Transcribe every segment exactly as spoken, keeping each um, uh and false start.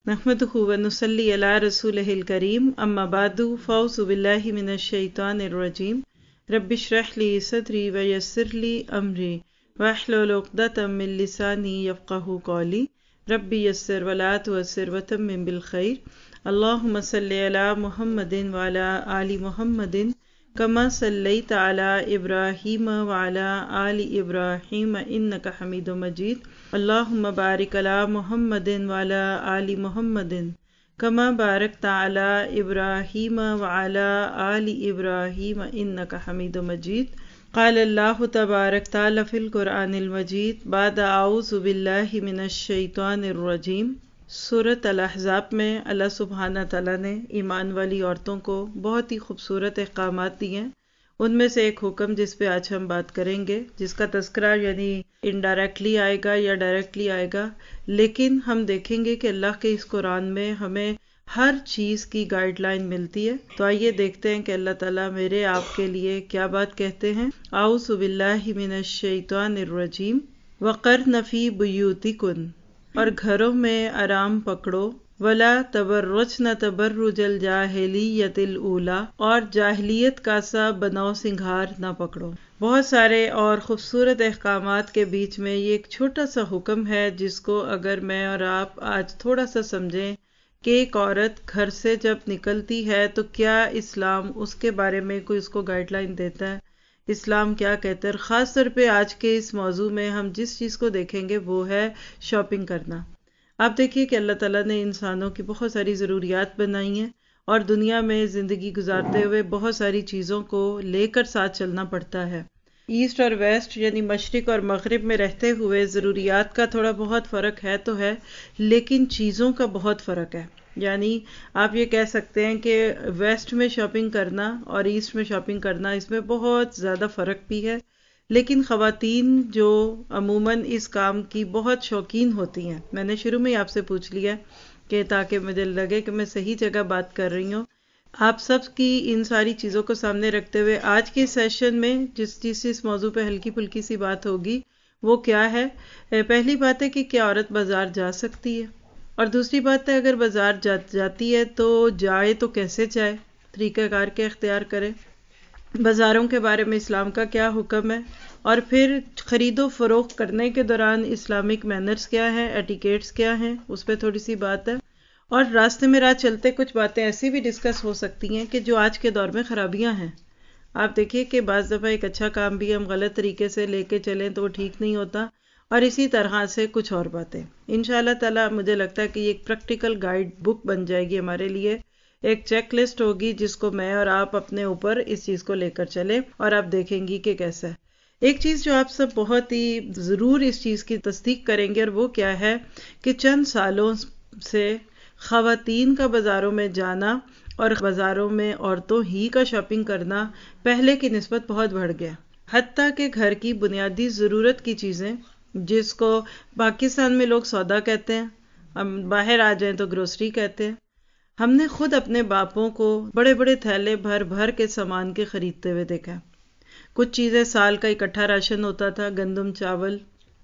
नहमदुहु व नुसल्ली अला रसूलिहिल करीम अम्मा बादु फ़ौज़ु बिल्लाहि मिनश शैतानिर रजीम रब्बिश्रह ली सदरी व यस्सिर ली अमरी वहलुल उक़दतम मिन लिसानी यफ़क़हू क़ौली रब्बि यस्सिर व ला तुअस्सिर व तम्मिम बिल खैर अल्लाहुम्मा सल्लि अला मुहम्मदिन व अला आलि मुहम्मदिन कमा सल्लैता अला इब्राहीम व अला आलि इब्राहीम इन्नका हमीदुम मजीद अल्लाहुम्मा बारिक अला मुहम्मदिन व अला आलि मुहम्मदिन कमा बारकता अला इब्राहीम व अला आलि इब्राहीम इन्नका हमीदुम मजीद क़ाल अल्लाहु तबारक तआला फ़िल क़ुरआनिल मजीद बाद अऊज़ु बिल्लाहि मिनश शैतानिर रजीम। सूरत अल-अहज़ाब में अल्लाह सुब्हाना तआला ने ईमान वाली औरतों को बहुत ही खूबसूरत अहकामात दिए हैं। उनमें से एक हुक्म जिस पे आज हम बात करेंगे, जिसका तस्करा यानी इनडायरेक्टली आएगा या डायरेक्टली आएगा, लेकिन हम देखेंगे कि अल्लाह के इस कुरान में हमें हर चीज़ की गाइडलाइन मिलती है। तो आइए देखते हैं कि अल्लाह ताला मेरे आपके लिए क्या बात कहते हैं। आऊज़ु बिल्लाहि मिनश शैतानिर रजीम वक़र्न फ़ी बुयूतिकुन, और घरों में आराम पकड़ो, वला तबर्रुजन तबर्रुजल जाहिलियतिल ऊला, और जाहिलियत का सा बनाव सिंगार ना पकड़ो। बहुत सारे और खूबसूरत अहकामात के बीच में ये एक छोटा सा हुक्म है जिसको अगर मैं और आप आज थोड़ा सा समझें कि एक औरत घर से जब निकलती है तो क्या इस्लाम उसके बारे में कोई उसको गाइडलाइन देता है, इस्लाम क्या कहता है। ख़ास तौर पे आज के इस मौजू में हम जिस चीज़ को देखेंगे वो है शॉपिंग करना। आप देखिए कि अल्लाह ताला ने इंसानों की बहुत सारी ज़रूरियात बनाई हैं और दुनिया में ज़िंदगी गुजारते हुए बहुत सारी चीज़ों को लेकर साथ चलना पड़ता है। ईस्ट और वेस्ट यानी मशरिक और मगरिब में रहते हुए ज़रूरियात का थोड़ा बहुत फ़र्क है तो है, लेकिन चीज़ों का बहुत फ़र्क है। यानी आप ये कह सकते हैं कि वेस्ट में शॉपिंग करना और ईस्ट में शॉपिंग करना, इसमें बहुत ज़्यादा फ़र्क भी है। लेकिन ख़वातीन जो अमूमन इस काम की बहुत शौकीन होती हैं, मैंने शुरू में ही आपसे पूछ लिया कि ताकि मुझे लगे कि मैं सही जगह बात कर रही हूँ। आप सब की इन सारी चीज़ों को सामने रखते हुए आज के सेशन में जिस जिस इस मौजू पे हल्की फुल्की सी बात होगी वो क्या है। पहली बात है कि क्या औरत बाज़ार जा सकती है, और दूसरी बात है अगर बाज़ार जा, जाती है तो जाए तो कैसे जाए, तरीक़ाकार के इख्तियार करें, बाज़ारों के बारे में इस्लाम का क्या हुक्म है, और फिर ख़रीदो फ़रोख्त करने के दौरान इस्लामिक मैनर्स क्या हैं, एटिकेट्स क्या हैं, उस पर थोड़ी सी बात है। और रास्ते में राह चलते कुछ बातें ऐसी भी डिस्कस हो सकती हैं कि जो आज के दौर में ख़राबियाँ हैं। आप देखिए कि बाज़ दफ़ा एक अच्छा काम भी हम गलत तरीके से लेके चलें तो वो ठीक नहीं होता, और इसी तरह से कुछ और बातें। इंशाअल्लाह ताला मुझे लगता है कि एक प्रैक्टिकल गाइड बुक बन जाएगी हमारे लिए, एक चेक लिस्ट होगी जिसको मैं और आप अपने ऊपर इस चीज़ को लेकर चलें और आप देखेंगी कि कैसा है। एक चीज़ जो आप सब बहुत ही ज़रूर इस चीज़ की तस्दीक करेंगे और वो क्या है कि चंद सालों से ख़वातीन का बाज़ारों में जाना और बाज़ारों में औरतों ही का शॉपिंग करना पहले की निस्बत बहुत बढ़ गया। हत्ता कि घर की बुनियादी ज़रूरत की चीज़ें जिसको पाकिस्तान में लोग सौदा कहते हैं, हम बाहर आ जाएं तो ग्रोसरी कहते हैं। हमने खुद अपने बापों को बड़े बड़े थैले भर भर के सामान के खरीदते हुए देखा। कुछ चीज़ें साल का इकट्ठा राशन होता था, गंदम चावल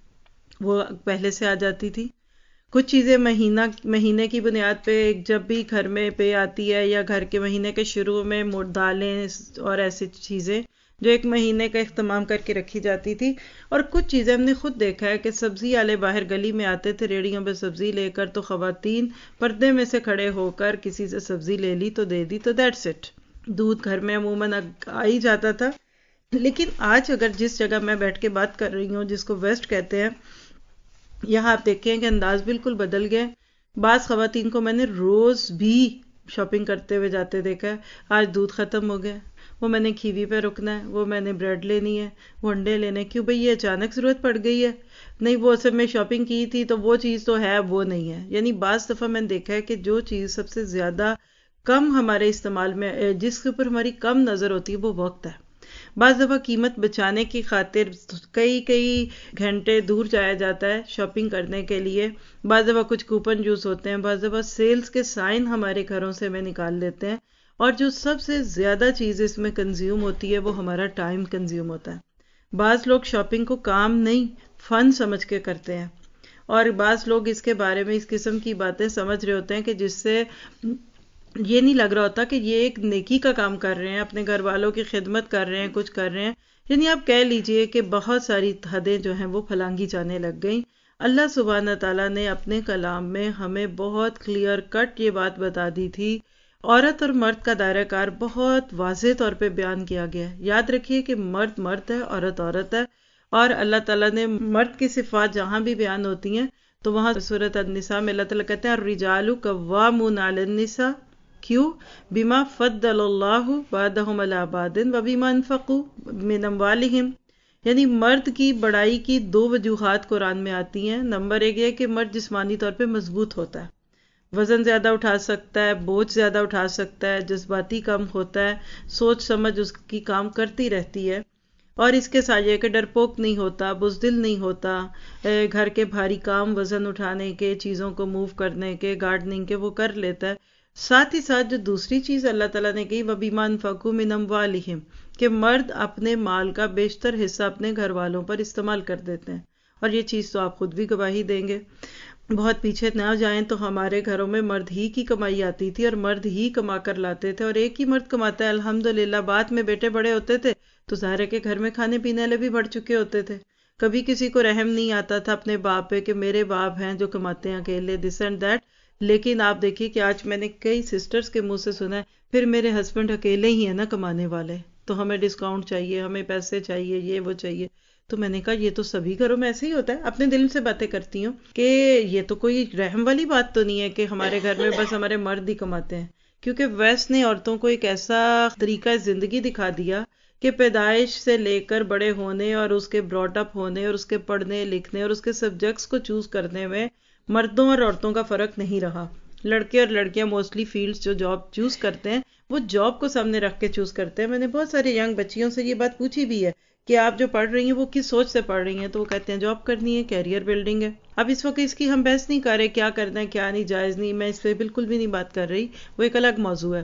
वो पहले से आ जाती थी। कुछ चीज़ें महीना महीने की बुनियाद पे जब भी घर में पे आती है या घर के महीने के शुरू में मोट दालें और ऐसी चीज़ें जो एक महीने का इख्तिमाम करके रखी जाती थी। और कुछ चीज़ें हमने खुद देखा है कि सब्ज़ी वाले बाहर गली में आते थे रेड़ियों पे सब्ज़ी लेकर, तो ख़वातीन पर्दे में से खड़े होकर किसी से सब्ज़ी ले ली तो दे दी, तो दैट्स इट। दूध घर में अमूमन आ ही जाता था। लेकिन आज अगर जिस जगह मैं बैठ के बात कर रही हूँ जिसको वेस्ट कहते हैं, यहाँ आप देखें कि अंदाज बिल्कुल बदल गए। बाज़ ख़वातीन को मैंने रोज़ भी शॉपिंग करते हुए जाते देखा है। आज दूध ख़त्म हो गया, वो मैंने खीवी पे रुकना है, वो मैंने ब्रेड लेनी है, वो अंडे लेने, क्यों भाई ये अचानक ज़रूरत पड़ गई है, नहीं वो सब में शॉपिंग की थी तो वो चीज़ तो है वो नहीं है। यानी बाज़ दफ़ा मैंने देखा है कि जो चीज़ सबसे ज़्यादा कम हमारे इस्तेमाल में, जिसके ऊपर हमारी कम नज़र होती है, वो वक्त है। बाज़ दफ़ा कीमत बचाने की खातिर कई कई घंटे दूर जाया जाता है शॉपिंग करने के लिए। बाज़ दफ़ा कुछ कूपन यूज़ होते हैं, बाज़ दफ़ा सेल्स के साइन हमारे घरों से में निकाल लेते हैं, और जो सबसे ज़्यादा चीज़ इसमें कंज्यूम होती है वो हमारा टाइम कंज्यूम होता है। बाज़ लोग शॉपिंग को काम नहीं फ़न समझ के करते हैं, اور بعض لوگ اس کے بارے میں اس قسم کی باتیں سمجھ رہے ہوتے ہیں کہ جس سے یہ نہیں لگ رہا ہوتا کہ یہ ایک نیکی کا کام کر رہے ہیں، اپنے گھر والوں کی خدمت کر رہے ہیں، کچھ کر رہے ہیں. یعنی آپ کہہ لیجئے کہ بہت ساری حدیں جو ہیں وہ پھلانگی جانے لگ گئیں. اللہ سبحانہ تعالیٰ نے اپنے کلام میں ہمیں بہت کلیئر کٹ یہ بات بتا دی تھی. عورت اور مرد کا دائرہ کار بہت واضح طور پہ بیان کیا گیا ہے. یاد رکھیے کہ مرد مرد ہے، عورت عورت ہے، اور اللہ تعالیٰ نے مرد کی صفات جہاں بھی بیان ہوتی ہیں تو وہاں سورۃ النساء میں اللہ تعالیٰ کہتے ہیں الرجال قوامون علی النساء. کیوں؟ بما فضل اللہ بعضهم علی بعض وبما انفقوا من اموالہم. یعنی مرد کی بڑائی کی دو وجوہات قرآن میں آتی ہیں. نمبر ایک یہ کہ مرد جسمانی طور پہ مضبوط ہوتا ہے، وزن زیادہ اٹھا سکتا ہے، بوجھ زیادہ اٹھا سکتا ہے، جذباتی کم ہوتا ہے، سوچ سمجھ اس کی کام کرتی رہتی ہے، اور اس کے ساتھ یہ کہ ڈرپوک نہیں ہوتا، بزدل نہیں ہوتا، گھر کے بھاری کام وزن اٹھانے کے، چیزوں کو موو کرنے کے، گارڈننگ کے وہ کر لیتا ہے. ساتھ ہی ساتھ جو دوسری چیز اللہ تعالیٰ نے کہی وَبِمَا أَنفَقُوا مِنْ أَمْوَالِهِمْ کہ مرد اپنے مال کا بیشتر حصہ اپنے گھر والوں پر استعمال کر دیتے ہیں. اور یہ چیز تو آپ خود بھی گواہی دیں گے. بہت پیچھے نہ جائیں تو ہمارے گھروں میں مرد ہی کی کمائی آتی تھی اور مرد ہی کما کر لاتے تھے، اور ایک ہی مرد کماتا ہے الحمدللہ. بعد میں بیٹے بڑے ہوتے تھے تو ظاہر ہے کہ گھر میں کھانے پینے والے بھی بڑھ چکے ہوتے تھے. کبھی کسی کو رحم نہیں آتا تھا اپنے باپ پہ کہ میرے باپ ہیں جو کماتے ہیں اکیلے، دس اینڈ دیٹ. لیکن آپ دیکھیے کہ آج میں نے کئی سسٹرز کے منہ سے سنا ہے پھر میرے ہسبینڈ اکیلے ہی ہیں نا کمانے والے، تو ہمیں ڈسکاؤنٹ چاہیے، ہمیں پیسے چاہیے، یہ وہ چاہیے. تو میں نے کہا یہ تو سبھی گھروں میں ایسے ہی ہوتا ہے. اپنے دل سے باتیں کرتی ہوں کہ یہ تو کوئی رحم والی بات تو نہیں ہے کہ ہمارے گھر میں بس ہمارے مرد ہی کماتے ہیں. کیونکہ ویسٹ نے عورتوں کو ایک ایسا طریقہ زندگی دکھا دیا کہ پیدائش سے لے کر بڑے ہونے اور اس کے براٹ اپ ہونے اور اس کے پڑھنے لکھنے اور اس کے سبجیکٹس کو چوز کرنے میں مردوں اور عورتوں کا فرق نہیں رہا. لڑکے اور لڑکیاں موسٹلی فیلڈز جو جاب چوز کرتے ہیں وہ جاب کو سامنے رکھ کے چوز کرتے ہیں. میں نے بہت سارے ینگ بچیوں سے یہ بات پوچھی بھی ہے کہ آپ جو پڑھ رہی ہیں وہ کس سوچ سے پڑھ رہی ہیں، تو وہ کہتے ہیں جاب کرنی ہے، کیریئر بلڈنگ ہے. اب اس وقت اس کی ہم بحث نہیں کر رہے کیا کرنا ہے کیا نہیں، جائز نہیں، میں اس پہ بالکل بھی نہیں بات کر رہی، وہ ایک الگ موضوع ہے.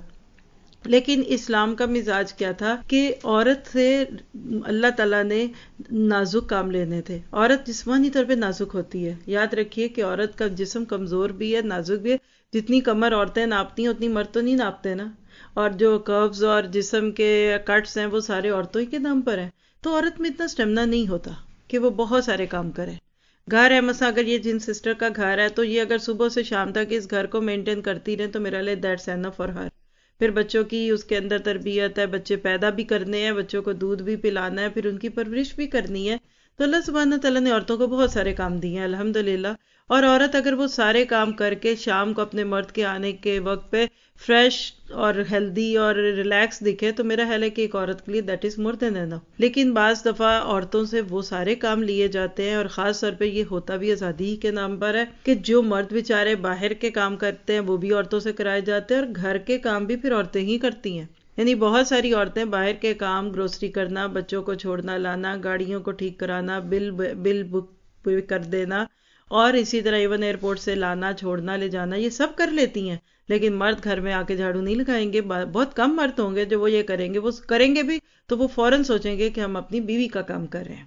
لیکن اسلام کا مزاج کیا تھا کہ عورت سے اللہ تعالیٰ نے نازک کام لینے تھے. عورت جسمانی طور پہ نازک ہوتی ہے. یاد رکھیے کہ عورت کا جسم کمزور بھی ہے، نازک بھی ہے. جتنی کمر عورتیں ناپتی ہیں اتنی مرد تو نہیں ناپتے نا، اور جو کروز اور جسم کے کٹس ہیں وہ سارے عورتوں ہی کے نام پر ہیں. تو عورت میں اتنا اسٹیمنا نہیں ہوتا کہ وہ بہت سارے کام کرے. گھر ہے مثلا اگر یہ جن سسٹر کا گھر ہے تو یہ اگر صبح سے شام تک اس گھر کو مینٹین کرتی رہے تو میرا لئے دیٹس انف فار ہر. پھر بچوں کی اس کے اندر تربیت ہے، بچے پیدا بھی کرنے ہیں، بچوں کو دودھ بھی پلانا ہے، پھر ان کی پرورش بھی کرنی ہے. تو اللہ سبحانہ تعالیٰ نے عورتوں کو بہت سارے کام دیے ہیں الحمدللہ. اور عورت اگر وہ سارے کام کر کے شام کو اپنے مرد کے آنے کے وقت پہ فریش اور ہیلدی اور ریلیکس دکھے تو میرا خیال ہے کہ ایک عورت کے لیے دیٹ از مور دین انف. لیکن بعض دفعہ عورتوں سے وہ سارے کام لیے جاتے ہیں، اور خاص طور پہ یہ ہوتا بھی آزادی کے نام پر ہے کہ جو مرد بیچارے باہر کے کام کرتے ہیں وہ بھی عورتوں سے کرائے جاتے ہیں، اور گھر کے کام بھی پھر عورتیں ہی کرتی ہیں. یعنی بہت ساری عورتیں باہر کے کام، گروسری کرنا، بچوں کو چھوڑنا لانا، گاڑیوں کو ٹھیک کرانا، بل بل بک کر دینا، اور اسی طرح ایون ایئرپورٹ سے لانا چھوڑنا لے جانا، یہ سب کر لیتی ہیں. لیکن مرد گھر میں آ کے جھاڑو نہیں لگائیں گے. بہت کم مرد ہوں گے جو وہ یہ کریں گے. وہ کریں گے بھی تو وہ فوراً سوچیں گے کہ ہم اپنی بیوی کا کام کر رہے ہیں.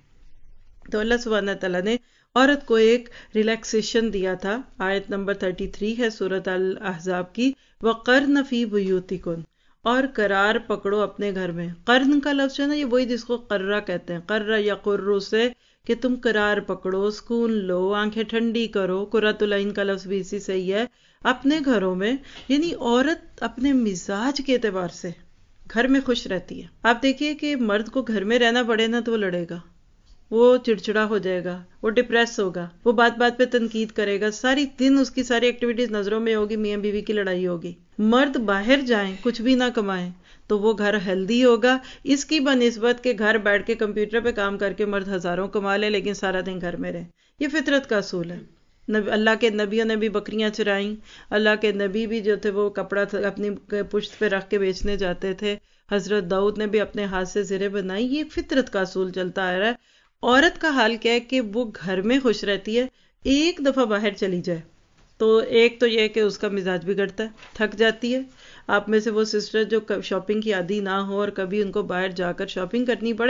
تو اللہ سبحانہ تعالیٰ نے عورت کو ایک ریلیکسیشن دیا تھا. آیت نمبر تینتیس ہے سورۃ الاحزاب کی، وَقَرْنَ فِي بُيُوتِكُنْ اور قرار پکڑو اپنے گھر میں. قرن کا لفظ ہے نا، یہ وہی جس کو قرہ کہتے ہیں. قرہ یا قرو سے کہ تم قرار پکڑو، سکون لو، آنکھیں ٹھنڈی کرو. قرۃ العین کا لفظ بھی اسی سے ہی ہے. اپنے گھروں میں یعنی عورت اپنے مزاج کے اعتبار سے گھر میں خوش رہتی ہے. آپ دیکھیے کہ مرد کو گھر میں رہنا پڑے نا تو وہ لڑے گا، وہ چڑچڑا ہو جائے گا، وہ ڈپریس ہوگا، وہ بات بات پہ تنقید کرے گا، ساری دن اس کی ساری ایکٹیویٹیز نظروں میں ہوگی، میاں بیوی کی لڑائی ہوگی. مرد باہر جائیں کچھ بھی نہ کمائیں تو وہ گھر ہیلدی ہوگا. اس کی بنسبت کہ گھر بیٹھ کے کمپیوٹر پہ کام کر کے مرد ہزاروں کما لے لیکن سارا دن گھر میں رہے. یہ فطرت کا اصول ہے. اللہ کے نبیوں نے بھی بکریاں چرائیں. اللہ کے نبی بھی جو تھے وہ کپڑا اپنی پشت پہ رکھ کے بیچنے جاتے تھے. حضرت داؤد نے بھی اپنے ہاتھ سے زرے بنائی. یہ فطرت کا اصول چلتا آ رہا ہے. عورت کا حال کیا ہے کہ وہ گھر میں خوش رہتی ہے. ایک دفعہ باہر چلی جائے تو ایک تو یہ کہ اس کا مزاج بگڑتا ہے، تھک جاتی ہے. آپ میں سے وہ سسٹر جو شاپنگ کی عادی نہ ہو اور کبھی ان کو باہر جا کر شاپنگ کرنی پڑے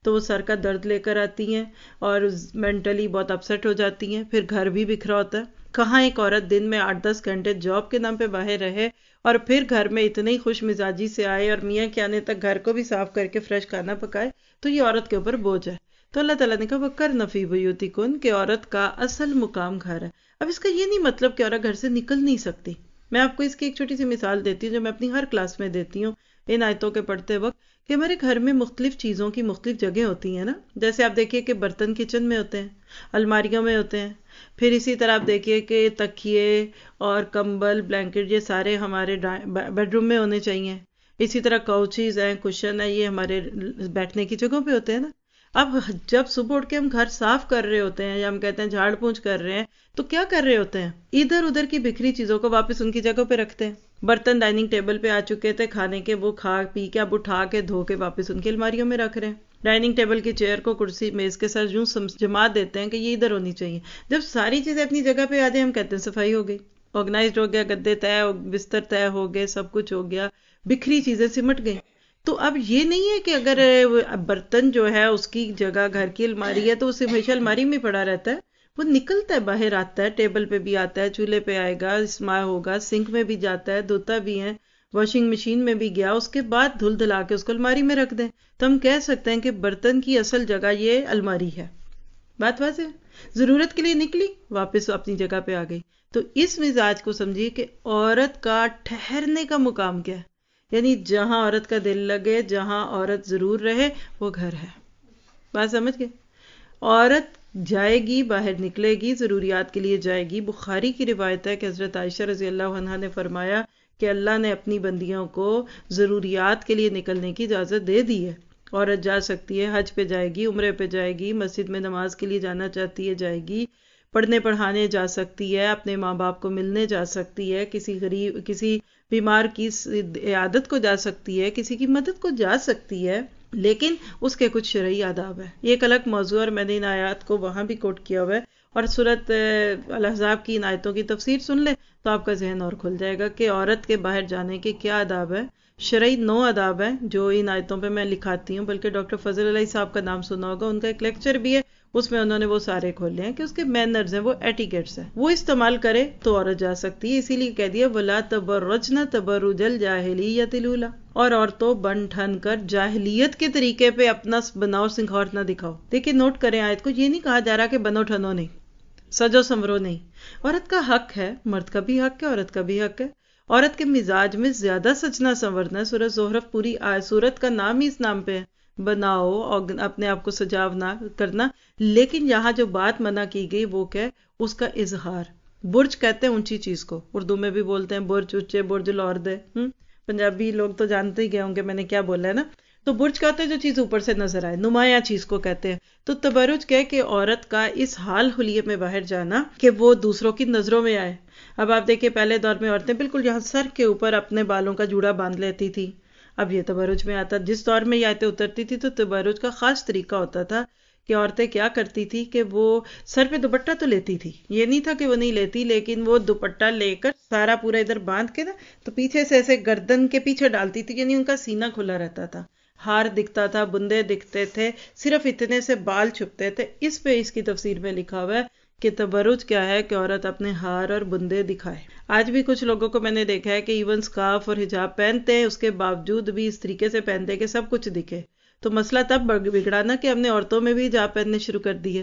تو وہ سر کا درد لے کر آتی ہیں اور مینٹلی بہت اپسیٹ ہو جاتی ہیں. پھر گھر بھی بکھرا ہوتا ہے. کہاں ایک عورت دن میں آٹھ دس گھنٹے جاب کے نام پہ باہر رہے اور پھر گھر میں اتنی خوش مزاجی سے آئے اور میاں کے آنے تک گھر کو بھی صاف کر کے فریش کھانا پکائے، تو یہ عورت کے اوپر بوجھ ہے. تو اللہ تعالیٰ نے کہا وَقَرْنَ فِي بُيُوتِكُنَّ کہ عورت کا اصل مقام گھر ہے. اب اس کا یہ نہیں مطلب کہ عورت گھر سے نکل نہیں سکتی. میں آپ کو اس کی ایک چھوٹی سی مثال دیتی ہوں جو میں اپنی ہر کلاس میں دیتی ہوں ان آیتوں کے پڑھتے وقت، کہ ہمارے گھر میں مختلف چیزوں کی مختلف جگہ ہوتی ہیں نا. جیسے آپ دیکھیے کہ برتن کچن میں ہوتے ہیں، الماریوں میں ہوتے ہیں، پھر اسی طرح آپ دیکھیے کہ تکیے اور کمبل بلینکٹ یہ سارے ہمارے بیڈ روم میں ہونے چاہیے. اسی طرح کوچیز ہیں، کشن ہے، یہ ہمارے بیٹھنے کی جگہوں پہ ہوتے ہیں نا. اب جب صبح اٹھ کے ہم گھر صاف کر رہے ہوتے ہیں یا ہم کہتے ہیں جھاڑ پونچھ کر رہے ہیں تو کیا کر رہے ہوتے ہیں؟ ادھر ادھر کی بکھری چیزوں کو واپس ان کی جگہ پہ رکھتے ہیں. برتن ڈائننگ ٹیبل پہ آ چکے تھے کھانے کے، وہ کھا پی کے اب اٹھا کے دھو کے واپس ان کی الماریوں میں رکھ رہے ہیں. ڈائننگ ٹیبل کی چیئر کو کرسی میز کے ساتھ یوں جما دیتے ہیں کہ یہ ادھر ہونی چاہیے. جب ساری چیزیں اپنی جگہ پہ آ جائیں ہم کہتے ہیں صفائی ہو گئی، آرگنائزڈ ہو گیا، گدے طے، بستر طے ہو گئے، سب کچھ ہو گیا، بکھری چیزیں سمٹ گئیں. تو اب یہ نہیں ہے کہ اگر برتن جو ہے اس کی جگہ گھر کی الماری ہے تو اسے ہمیشہ الماری میں پڑا رہتا ہے. وہ نکلتا ہے، باہر آتا ہے، ٹیبل پہ بھی آتا ہے، چولہے پہ آئے گا، اسما ہوگا، سنک میں بھی جاتا ہے، دھوتا بھی ہے، واشنگ مشین میں بھی گیا، اس کے بعد دھل دھلا کے اس کو الماری میں رکھ دیں. تو ہم کہہ سکتے ہیں کہ برتن کی اصل جگہ یہ الماری ہے. بات واضح؟ ضرورت کے لیے نکلی، واپس اپنی جگہ پہ آ گئی. تو اس مزاج کو سمجھیے کہ عورت کا ٹھہرنے کا مقام کیا ہے، یعنی جہاں عورت کا دل لگے، جہاں عورت ضرور رہے، وہ گھر ہے. بات سمجھ گئے؟ عورت جائے گی، باہر نکلے گی، ضروریات کے لیے جائے گی. بخاری کی روایت ہے کہ حضرت عائشہ رضی اللہ عنہا نے فرمایا کہ اللہ نے اپنی بندیوں کو ضروریات کے لیے نکلنے کی اجازت دے دی ہے. عورت جا سکتی ہے، حج پہ جائے گی، عمرے پہ جائے گی، مسجد میں نماز کے لیے جانا چاہتی ہے جائے گی، پڑھنے پڑھانے جا سکتی ہے، اپنے ماں باپ کو ملنے جا سکتی ہے، کسی غریب کسی بیمار کی عیادت کو جا سکتی ہے، کسی کی مدد کو جا سکتی ہے، لیکن اس کے کچھ شرعی آداب ہے. یہ ایک الگ موضوع اور میں نے ان آیات کو وہاں بھی کوٹ کیا ہوا ہے، اور سورۃ الاحزاب کی ان آیتوں کی تفسیر سن لیں تو آپ کا ذہن اور کھل جائے گا کہ عورت کے باہر جانے کے کیا آداب ہے. شرعی نو آداب ہیں جو ان آیتوں پہ میں لکھاتی ہوں، بلکہ ڈاکٹر فضل علیہ صاحب کا نام سنا ہوگا، ان کا ایک لیکچر بھی ہے، اس میں انہوں نے وہ سارے کھولے ہیں کہ اس کے مینرز ہیں، وہ ایٹیکیٹس ہیں، وہ استعمال کرے تو عورت جا سکتی ہے. اسی لیے کہہ دیا وَلَا تَبَرَّجْنَ تَبَرُّجَ الْجَاهِلِيَّةِ الْأُولَىٰ، اور عورتوں بن ٹھن کر جاہلیت کے طریقے پہ اپنا بناؤ سنکھور نہ دکھاؤ. دیکھیں نوٹ کریں آیت کو، یہ نہیں کہا جا رہا کہ بنو ٹھنو نہیں، سجو سمرو نہیں. عورت کا حق ہے، مرد کا بھی حق ہے، عورت کا بھی حق ہے. عورت کے مزاج میں زیادہ سجنا سنورنا ہے. سورۃ زخرف پوری سورت کا نام ہی اس نام پہ ہے، بناؤ اور اپنے آپ کو سجاونا کرنا. لیکن یہاں جو بات منع کی گئی وہ کیا ہے؟ اس کا اظہار. برج کہتے ہیں اونچی چیز کو، اردو میں بھی بولتے ہیں برج اونچے، برج العرد ہے. پنجابی لوگ تو جانتے ہی گئے ہوں گے میں نے کیا بولا ہے نا. تو برج کہتے ہیں جو چیز اوپر سے نظر آئے، نمایاں چیز کو کہتے ہیں. تو تبرج کہے کہ عورت کا اس حال حلیے میں باہر جانا کہ وہ دوسروں کی نظروں میں آئے. اب آپ دیکھیں پہلے دور میں عورتیں بالکل یہاں سر کے اوپر اپنے بالوں کا جوڑا باندھ لیتی تھی. اب یہ تبرج میں آتا. جس دور میں یہ آیتیں اترتی تھی تو تبرج کا خاص طریقہ ہوتا تھا کہ عورتیں کیا کرتی تھی کہ وہ سر پہ دوپٹہ تو لیتی تھی، یہ نہیں تھا کہ وہ نہیں لیتی، لیکن وہ دوپٹہ لے کر سارا پورا ادھر باندھ کے نا تو پیچھے سے ایسے گردن کے پیچھے ڈالتی تھی، یعنی ان کا سینہ کھلا رہتا تھا، ہار دکھتا تھا، بندے دکھتے تھے، صرف اتنے سے بال چھپتے تھے. اس پہ اس کی تفسیر میں لکھا ہوا ہے کہ تبرج کیا ہے کہ عورت اپنے ہار اور بندے دکھائے. آج بھی کچھ لوگوں کو میں نے دیکھا ہے کہ ایون سکارف اور حجاب پہنتے ہیں، اس کے باوجود بھی اس طریقے سے پہنتے ہیں کہ سب کچھ دکھے. تو مسئلہ تب بگڑا نا کہ ہم نے عورتوں میں بھی حجاب پہننے شروع کر دیے،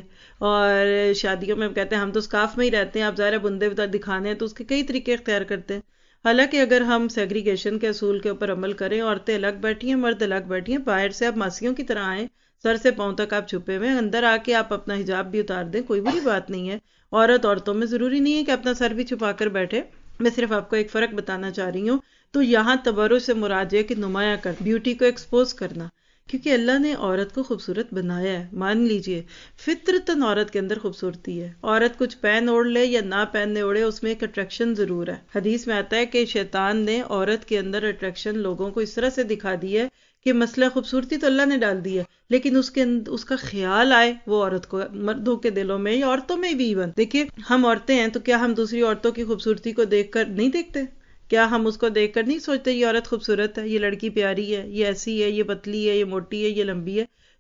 اور شادیوں میں کہتے ہیں ہم تو سکارف میں ہی رہتے ہیں، آپ ظاہر بندے دکھانے ہیں تو اس کے کئی طریقے اختیار کرتے ہیں. حالانکہ اگر ہم سیگریگیشن کے اصول کے اوپر عمل کریں، عورتیں الگ بیٹھی ہیں، مرد الگ بیٹھی ہیں، باہر سے آپ ماسیوں کی طرح آئیں، سر سے پاؤں تک آپ چھپے ہوئے، اندر آ کے آپ اپنا حجاب بھی اتار دیں، کوئی بری بات نہیں ہے. عورت عورتوں میں ضروری نہیں ہے کہ اپنا سر بھی چھپا کر بیٹھے. میں صرف آپ کو ایک فرق بتانا چاہ رہی ہوں. تو یہاں تبرج سے مراد ہے کہ نمایاں کر، بیوٹی کو ایکسپوز کرنا، کیونکہ اللہ نے عورت کو خوبصورت بنایا ہے. مان لیجئے فطرتاً عورت کے اندر خوبصورتی ہے. عورت کچھ پہن اوڑھ لے یا نہ پہننے اوڑھے، اس میں ایک اٹریکشن ضرور ہے. حدیث میں آتا ہے کہ شیطان نے عورت کے اندر اٹریکشن لوگوں کو اس طرح سے دکھا دی ہے کہ مسئلہ خوبصورتی تو اللہ نے ڈال دی ہے، لیکن اس کے اس کا خیال آئے وہ عورت کو، مردوں کے دلوں میں یا عورتوں میں بھی. ایون دیکھیے ہم عورتیں ہیں تو کیا ہم دوسری عورتوں کی خوبصورتی کو دیکھ کر نہیں دیکھتے؟ کیا ہم اس کو دیکھ کر نہیں سوچتے یہ عورت خوبصورت ہے، یہ لڑکی پیاری ہے، یہ ایسی ہے، یہ پتلی ہے، یہ موٹی ہے، یہ لمبی ہے؟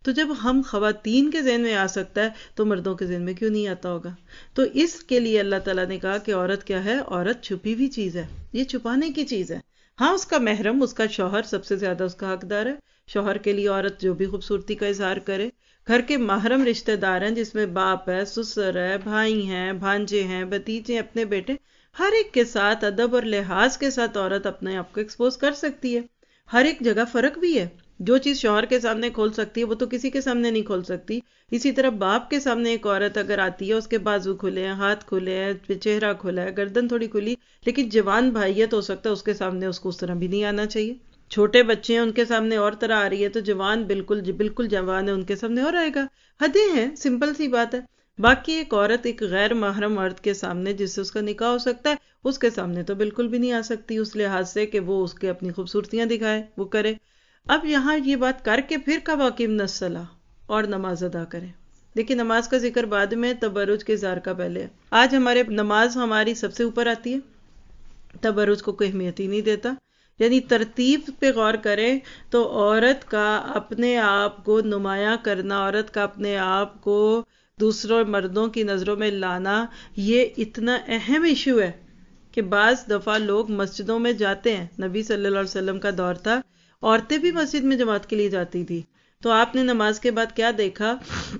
تو جب ہم خواتین کے ذہن میں آ سکتا ہے تو مردوں کے ذہن میں کیوں نہیں آتا ہوگا؟ تو اس کے لیے اللہ تعالیٰ نے کہا کہ عورت کیا ہے؟ عورت چھپی ہوئی چیز ہے، یہ چھپانے کی چیز ہے۔ ہاں اس کا محرم، اس کا شوہر سب سے زیادہ اس کا حقدار ہے۔ شوہر کے لیے عورت جو بھی خوبصورتی کا اظہار کرے، گھر کے محرم رشتہ دار ہیں جس میں باپ ہے، سسر ہے، بھائی ہیں، بھانجے ہیں، بھتیجے، اپنے بیٹے، ہر ایک کے ساتھ ادب اور لحاظ کے ساتھ عورت اپنے آپ کو ایکسپوز کر سکتی ہے۔ ہر ایک جگہ فرق بھی ہے، جو چیز شوہر کے سامنے کھول سکتی ہے وہ تو کسی کے سامنے نہیں کھول سکتی۔ اسی طرح باپ کے سامنے ایک عورت اگر آتی ہے، اس کے بازو کھلے ہیں، ہاتھ کھلے ہیں، چہرہ کھلا ہے، گردن تھوڑی کھلی، لیکن جوان بھائی ہے تو ہو سکتا ہے اس کے سامنے اس کو اس طرح بھی نہیں آنا چاہیے۔ چھوٹے بچے ہیں، ان کے سامنے اور طرح آ رہی ہے، تو جوان بالکل بالکل جوان ہے ان کے سامنے اور آئے گا۔ حدیں ہیں، سمپل سی بات ہے۔ باقی ایک عورت ایک غیر محرم مرد کے سامنے جس سے اس کا نکاح ہو سکتا ہے، اس کے سامنے تو بالکل بھی نہیں آ سکتی، اس لحاظ سے کہ وہ اس کے اپنی خوبصورتیاں دکھائے، وہ کرے۔ اب یہاں یہ بات کر کے پھر کب واقعی الصلاۃ اور نماز ادا کریں؟ دیکھیں نماز کا ذکر بعد میں، تبرج کے اظہار کا پہلے ہے۔ آج ہمارے نماز ہماری سب سے اوپر آتی ہے، تبرج کو کوئی اہمیت ہی نہیں دیتا۔ یعنی ترتیب پہ غور کریں تو عورت کا اپنے آپ کو نمایاں کرنا، عورت کا اپنے آپ کو دوسروں مردوں کی نظروں میں لانا، یہ اتنا اہم ایشو ہے کہ بعض دفعہ لوگ مسجدوں میں جاتے ہیں۔ نبی صلی اللہ علیہ وسلم کا دور تھا، عورتیں بھی مسجد میں جماعت کے لیے جاتی تھی، تو آپ نے نماز کے بعد کیا دیکھا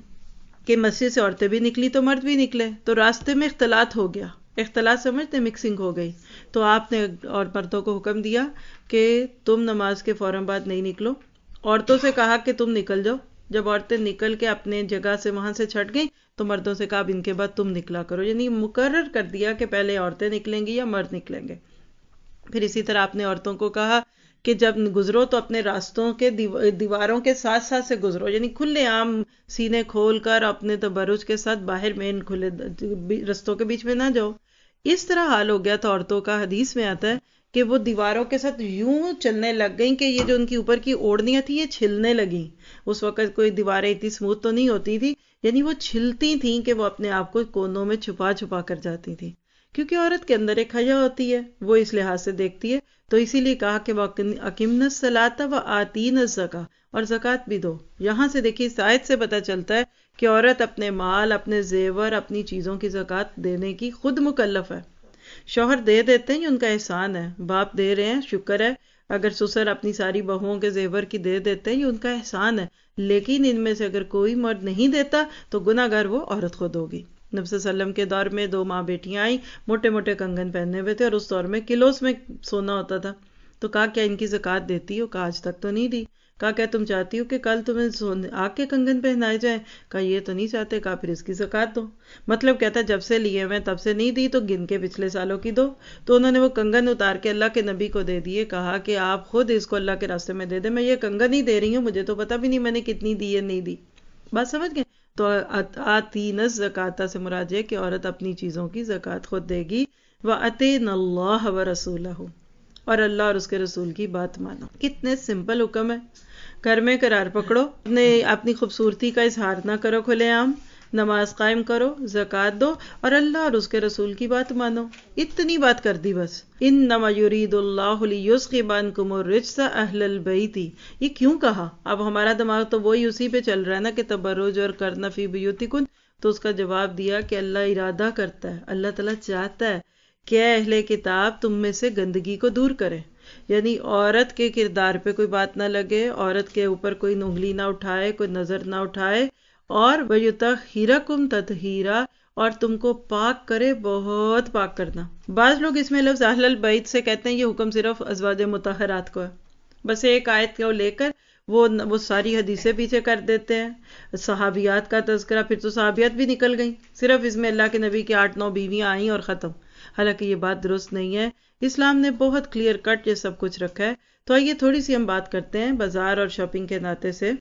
کہ مسجد سے عورتیں بھی نکلی تو مرد بھی نکلے، تو راستے میں اختلاط ہو گیا۔ اختلاط سمجھتے، مکسنگ ہو گئی، تو آپ نے اور مردوں کو حکم دیا کہ تم نماز کے فوراً بعد نہیں نکلو۔ عورتوں سے کہا کہ تم نکل جاؤ۔ جب عورتیں نکل کے اپنے جگہ سے وہاں سے چھٹ گئیں تو مردوں سے کہا اب ان کے بعد تم نکلا کرو، یعنی مقرر کر دیا کہ پہلے عورتیں نکلیں گی یا مرد نکلیں گے۔ پھر اسی طرح آپ نے عورتوں کو کہا کہ جب گزرو تو اپنے راستوں کے دیواروں کے ساتھ ساتھ سے گزرو، یعنی کھلے عام سینے کھول کر اپنے تبرج کے ساتھ باہر مین کھلے رستوں کے بیچ میں نہ جاؤ۔ اس طرح حال ہو گیا تھا عورتوں کا، حدیث میں آتا ہے کہ وہ دیواروں کے ساتھ یوں چلنے لگ گئیں کہ یہ جو ان کی اوپر کی اوڑھنیاں تھیں یہ چھلنے لگیں۔ اس وقت کوئی دیواریں اتنی سموتھ تو نہیں ہوتی تھی، یعنی وہ چھلتی تھیں کہ وہ اپنے آپ کو کونوں میں چھپا چھپا کر جاتی تھیں، کیونکہ عورت کے اندر ایک حیا ہوتی ہے، وہ اس لحاظ سے دیکھتی ہے۔ تو اسی لیے کہا کہ وَأَقِمْنَ الصَّلَاةَ وَآتِينَ الزَّكَاةَ، اور زکوٰۃ بھی دو۔ یہاں سے دیکھیے اس آیت سے پتہ چلتا ہے کہ عورت اپنے مال، اپنے زیور، اپنی چیزوں کی زکوٰۃ دینے کی خود مکلف ہے۔ شوہر دے دیتے ہیں یہ ان کا احسان ہے، باپ دے رہے ہیں شکر ہے، اگر سسر اپنی ساری بہوؤں کے زیور کی دے دیتے ہیں یہ ان کا احسان ہے، لیکن ان میں سے اگر کوئی مرد نہیں دیتا تو گناہ گار وہ عورت خود ہوگی۔ نبی صلی اللہ علیہ وسلم کے دور میں دو ماں بیٹیاں آئیں، موٹے موٹے کنگن پہنے ہوئے تھے اور اس دور میں کلوز میں سونا ہوتا تھا، تو کہا کیا ان کی زکوٰۃ دیتی ہو؟ کہا آج تک تو نہیں دی۔ کہا کیا تم چاہتی ہو کہ کل تمہیں آگ کے کنگن پہنائے جائیں؟ کہا یہ تو نہیں چاہتے۔ کہا پھر اس کی زکوٰۃ دو۔ مطلب کہتا ہے جب سے لیے میں تب سے نہیں دی تو گن کے پچھلے سالوں کی دو۔ تو انہوں نے وہ کنگن اتار کے اللہ کے نبی کو دے دیے، کہا کہ آپ خود اس کو اللہ کے راستے میں دے دیں، میں یہ کنگن ہی دے رہی ہوں، مجھے تو پتہ بھی نہیں میں نے کتنی دی ہے نہیں دی۔ بات سمجھ گئے؟ تو آتین الزکاۃ سے مراد ہے کہ عورت اپنی چیزوں کی زکوٰۃ خود دے گی۔ وَأَطِیعْنَ اللَّهَ وَرَسُولَهُ، اور اللہ اور اس کے رسول کی بات مانو۔ کتنے سمپل حکم ہے۔ گھر میں قرار پکڑو، اپنے اپنی خوبصورتی کا اظہار نہ کرو کھلے عام، نماز قائم کرو، زکوٰۃ دو، اور اللہ اور اس کے رسول کی بات مانو۔ اتنی بات کر دی بس۔ انما یرید اللہ لیذھب عنکم الرجس اہل البیت، یہ کیوں کہا؟ اب ہمارا دماغ تو وہی اسی پہ چل رہا ہے نا کہ تبرج اور کرنا فی بیوتکن، تو اس کا جواب دیا کہ اللہ ارادہ کرتا ہے، اللہ تعالیٰ چاہتا ہے کہ اے اہل کتاب تم میں سے گندگی کو دور کرے، یعنی عورت کے کردار پہ کوئی بات نہ لگے، عورت کے اوپر کوئی انگلی نہ اٹھائے، کوئی نظر نہ اٹھائے، اور وَيُطَهِّرَكُمْ تَطْهِيرًا، اور تم کو پاک کرے، بہت پاک کرنا۔ بعض لوگ اس میں لفظ اہل البیت سے کہتے ہیں یہ حکم صرف ازواج مطہرات کو ہے، بس ایک آیت کو لے کر وہ وہ ساری حدیثیں پیچھے کر دیتے ہیں۔ صحابیات کا تذکرہ، پھر تو صحابیات بھی نکل گئیں، صرف اس میں اللہ کے نبی کی آٹھ نو بیویاں آئیں اور ختم، حالانکہ یہ بات درست نہیں ہے۔ اسلام نے بہت کلیئر کٹ یہ سب کچھ رکھا ہے۔ تو آئیے تھوڑی سی ہم بات کرتے ہیں بازار اور شاپنگ کے ناطے سے